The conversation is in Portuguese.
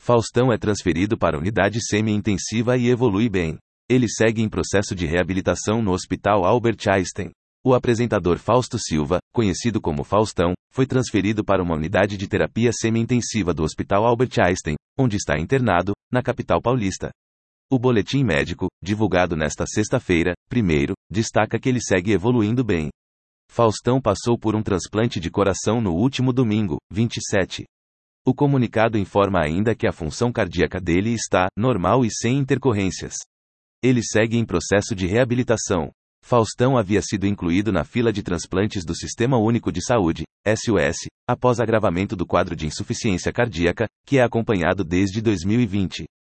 Faustão é transferido para unidade semi-intensiva e evolui bem. Ele segue em processo de reabilitação no Hospital Albert Einstein. O apresentador Fausto Silva, conhecido como Faustão, foi transferido para uma unidade de terapia semi-intensiva do Hospital Albert Einstein, onde está internado, na capital paulista. O boletim médico, divulgado nesta sexta-feira, 1º, destaca que ele segue evoluindo bem. Faustão passou por um transplante de coração no último domingo, 27. O comunicado informa ainda que a função cardíaca dele está normal e sem intercorrências. Ele segue em processo de reabilitação. Faustão havia sido incluído na fila de transplantes do Sistema Único de Saúde, SUS, após agravamento do quadro de insuficiência cardíaca, que é acompanhado desde 2020.